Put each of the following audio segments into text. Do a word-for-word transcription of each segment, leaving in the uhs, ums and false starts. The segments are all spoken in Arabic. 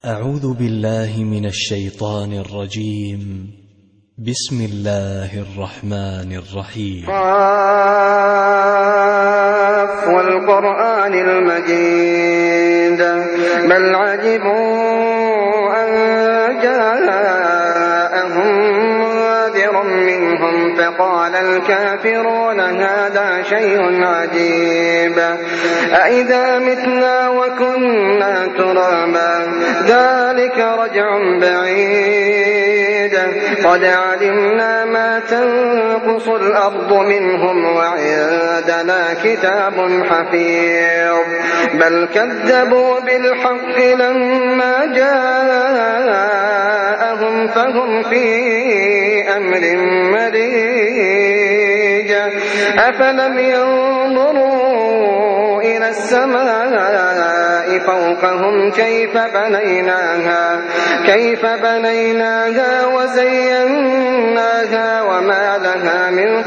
أعوذ بالله من الشيطان الرجيم. بسم الله الرحمن الرحيم. قاف والقرآن المجيد بل عجبوا أن جاءهم منذر منهم فقال الكافرون هذا شيء عجيب أإذا متنا وكنا ترابا ذلك رجع بعيد قد علمنا ما تنقص الأرض منهم وعندنا كتاب حفيظ بل كذبوا بالحق لما جاءهم فهم في أمر مريج أفلم ينظروا إلى السماء فوقهم كيف بنيناها كيف بنيناها وزيناها وما لها من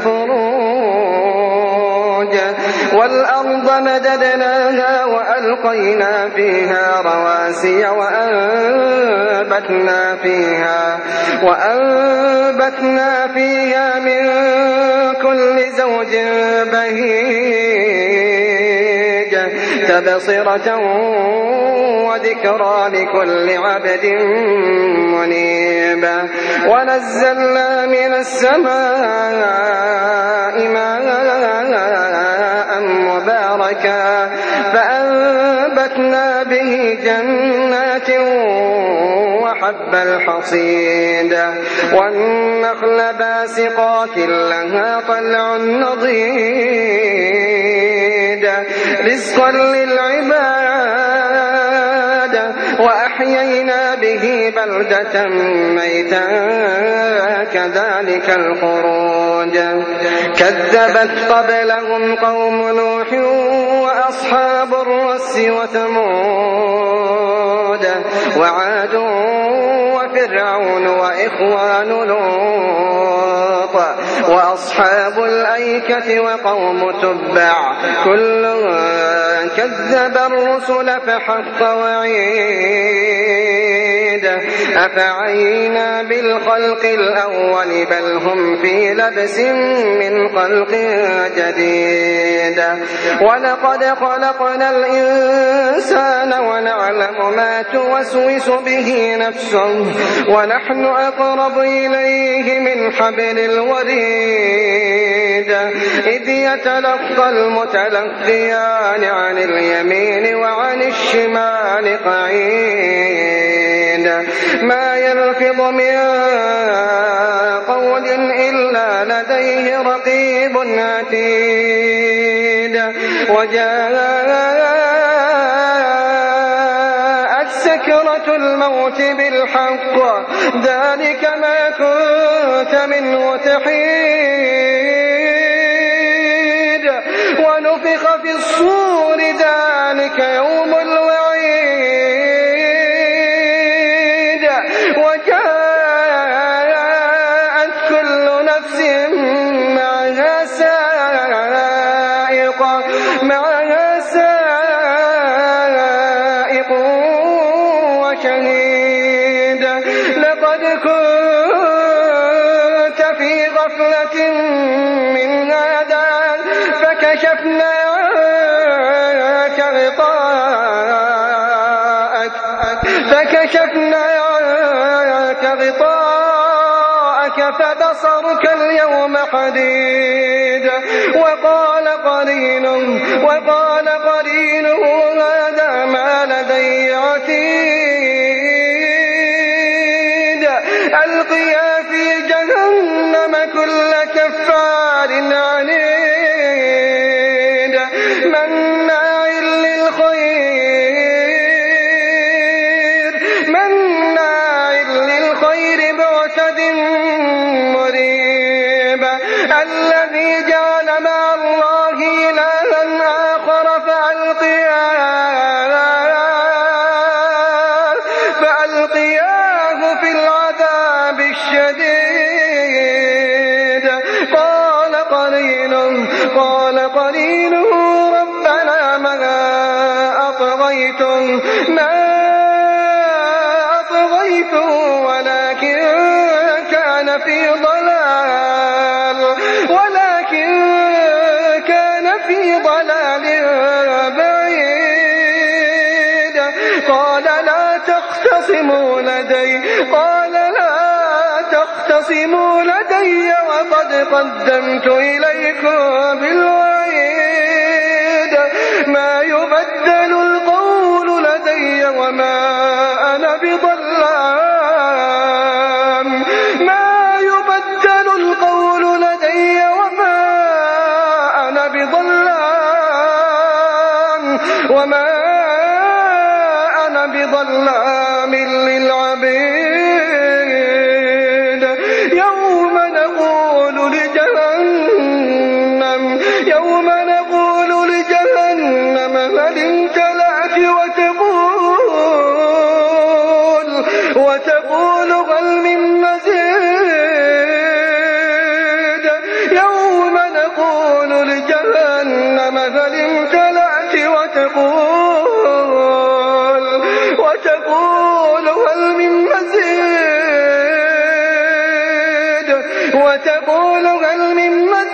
فروج والأرض مددناها وألقينا فيها رواسي وأنبتنا فيها وأنبتنا فيها من كل زوج بهيج تبصرة وذكرى لكل عبد منيب ونزلنا من السماء ماء مباركا فأنبتنا به جنات وحب الحصيد والنخل باسقات لها طلع نضيد رزقا للعباد وأحيينا به بلدة ميتا كذلك الخروج كذبت قبلهم قوم نوح وأصحاب الرس وثمود وعاد وفرعون وإخوان لوط وأصحاب الأيكة وقوم تبع كل كذب الرسل فحق وعيد أفعينا بالخلق الأول بل هم في لبس من خلق جديد ولقد خلقنا الإنسان ونعلم ما توسوس به نفسه ونحن أقرب إليه من حبل الوريد إذ يتلقى المتلقيان عن اليمين وعن الشمال قعيد ما يلفظ من قول إلا لديه رقيب عتيد وجاءت سكرة الموت بالحق ذلك ما كنت منه تحيد ونفخ في الصور ذلك يوم الوعيد وجاءت كل نفس معها سائق معها سائق وشهيد لقد كنت في غفلة من هذا فكشفنا عنك غطاءك فكشفنا عنك غطاءك فبصرك اليوم حديد وقال قرينه وقال قرينه هذا ما لدي عتيد ألقيا في جهنم كل كفار عنيد مناع للخير مناع للخير معتد مريب الذي جعل مع الله إلها آخر فألقياه فألقياه في العذاب الشديد قال قرينه قال قرينه ربنا ما أطغيته ما كان في ضلال ولكن كان في ضلال بعيد قال لا تختصموا لدي قال لا تختصموا لدي وقد قدمت إليكم بالوعيد ما يبدل القول لدي وما أنا بظلام ما يبدل القول لدي وما أنا بظلام وما أنا بظلام للعبيد يوم نقول لجهنم يوم نقول لجهنم هل امتلأت وتقول وتقول هل من مزيد يوم نقول لجهنم هل امتلأت وتقول وتقول هل من مزيد وتقول هل من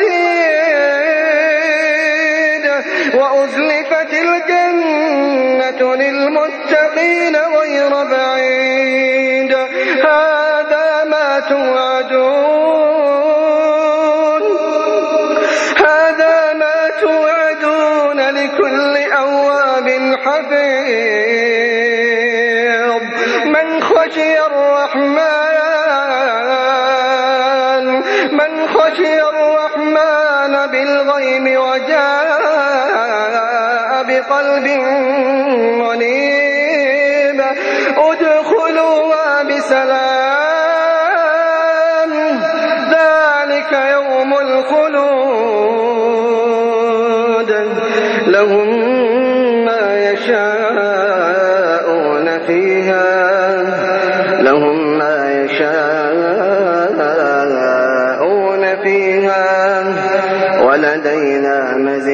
مزيد وأزلفت الجنة للمتقين غير بعيد هذا ما توعدون هذا ما توعدون لكل أواب حفيظ من خشي الرحمن من خشي الرحمن بالغيب وجاء بقلب منيب ادخلوها بسلام ذلك يوم الخلود لهم ما يشاءون فيها لهم ما يشاءون فيها ولدينا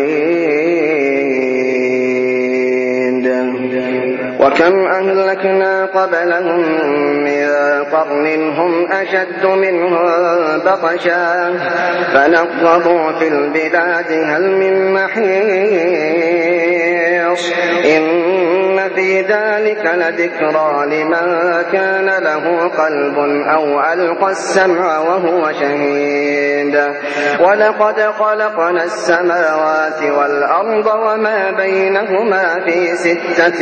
مزيد وكم أهلكنا قبلهم من قرن هم أشد منهم بطشا فنقبوا في البلاد هل من محيص إن في ذلك لذكرى لمن كان له قلب أو ألقى السمع وهو شهيد ولقد خلقنا السماوات والأرض وما بينهما في ستة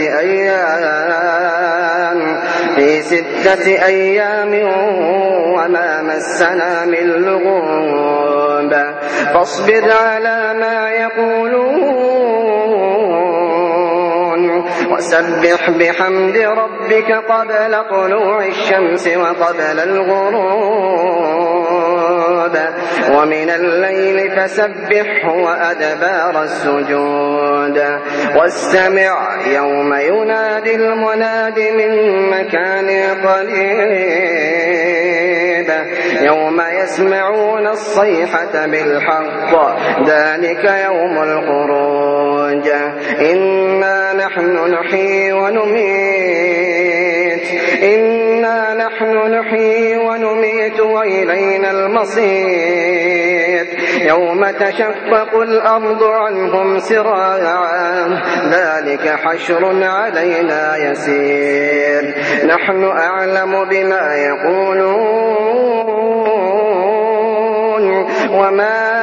أيام في ستة أيام وما مسنا من لغوب فاصبر على ما يقولون وسبح بحمد ربك قبل طلوع الشمس وقبل الغروب ومن الليل فسبحه وأدبار السجود واستمع يوم ينادي المناد من مكان قريب يوم يسمعون الصيحة بالحق ذلك يوم الخروج إنا نحن نحيي ونميت إنا نحن نحيي ونميت وإلينا المصير يوم تشقق الأرض عنهم سراعا ذلك حشر علينا يسير نحن أعلم بما يقولون وما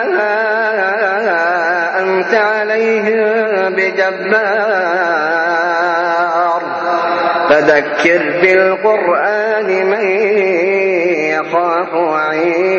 أنت عليهم بجبار فذكر بالقرآن من يخاف وعيد